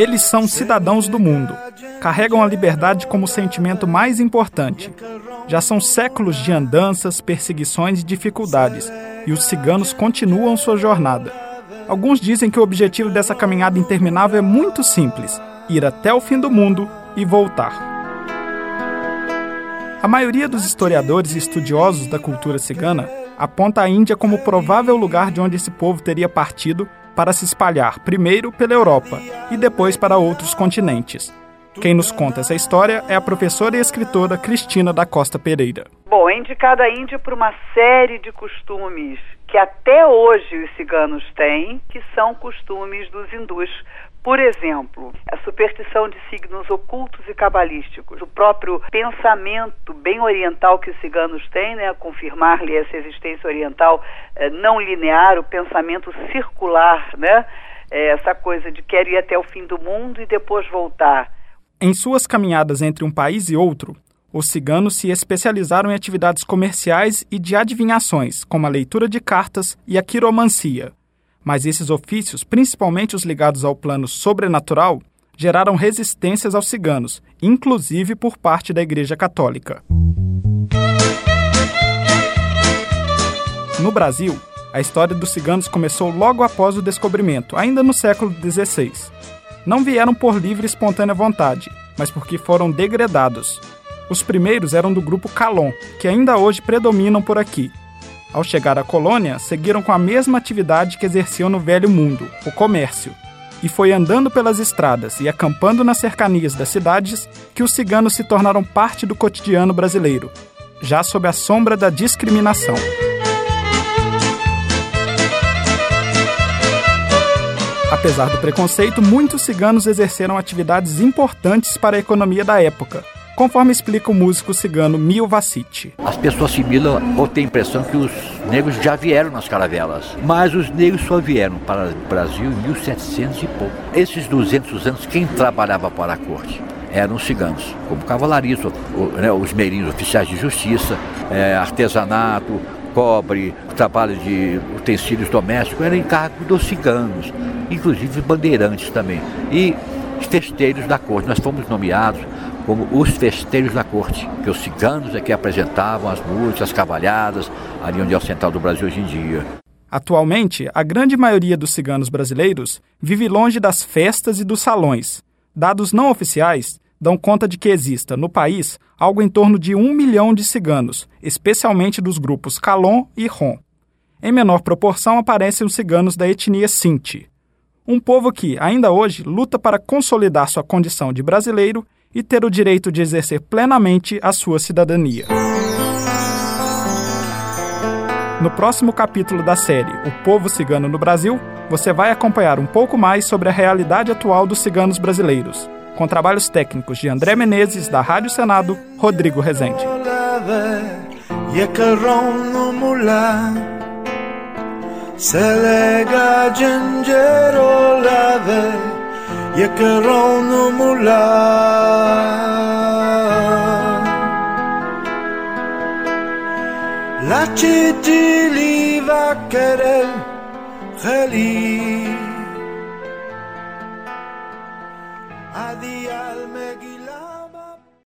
Eles são cidadãos do mundo. Carregam a liberdade como o sentimento mais importante. Já são séculos de andanças, perseguições e dificuldades, e os ciganos continuam sua jornada. Alguns dizem que o objetivo dessa caminhada interminável é muito simples: ir até o fim do mundo e voltar. A maioria dos historiadores e estudiosos da cultura cigana aponta a Índia como o provável lugar de onde esse povo teria partido para se espalhar primeiro pela Europa e depois para outros continentes. Quem nos conta essa história é a professora e escritora Cristina da Costa Pereira. Bom, é indicada a Índia por uma série de costumes que até hoje os ciganos têm, que são costumes dos hindus. Por exemplo, a superstição de signos ocultos e cabalísticos, o próprio pensamento bem oriental que os ciganos têm, né, a confirmar-lhe essa existência oriental não linear, o pensamento circular, né, essa coisa de quero ir até o fim do mundo e depois voltar. Em suas caminhadas entre um país e outro, os ciganos se especializaram em atividades comerciais e de adivinhações, como a leitura de cartas e a quiromancia. Mas esses ofícios, principalmente os ligados ao plano sobrenatural, geraram resistências aos ciganos, inclusive por parte da Igreja Católica. No Brasil, a história dos ciganos começou logo após o descobrimento, ainda no século XVI. Não vieram por livre e espontânea vontade, mas porque foram degredados. Os primeiros eram do grupo Calon, que ainda hoje predominam por aqui. Ao chegar à colônia, seguiram com a mesma atividade que exerciam no Velho Mundo, o comércio. E foi andando pelas estradas e acampando nas cercanias das cidades que os ciganos se tornaram parte do cotidiano brasileiro, já sob a sombra da discriminação. Apesar do preconceito, muitos ciganos exerceram atividades importantes para a economia da época, conforme explica o músico cigano Mil Vacite. As pessoas assimilam ou têm a impressão que os negros já vieram nas caravelas, mas os negros só vieram para o Brasil em 1700 e pouco. Esses 200 anos, quem trabalhava para a corte eram os ciganos, como cavalariço, os meirinhos, oficiais de justiça, artesanato, cobre, trabalho de utensílios domésticos, era encargo dos ciganos, inclusive bandeirantes também, e festeiros da corte. Nós fomos nomeados como os festeiros da corte, que os ciganos é que apresentavam as músicas, as cavalhadas, ali onde é o central do Brasil hoje em dia. Atualmente, a grande maioria dos ciganos brasileiros vive longe das festas e dos salões. Dados não oficiais dão conta de que exista, no país, algo em torno de 1 milhão de ciganos, especialmente dos grupos Calon e Rom. Em menor proporção aparecem os ciganos da etnia Sinti, um povo que, ainda hoje, luta para consolidar sua condição de brasileiro e ter o direito de exercer plenamente a sua cidadania. No próximo capítulo da série O Povo Cigano no Brasil, você vai acompanhar um pouco mais sobre a realidade atual dos ciganos brasileiros, com trabalhos técnicos de André Menezes, da Rádio Senado, Rodrigo Rezende. La chitili va querer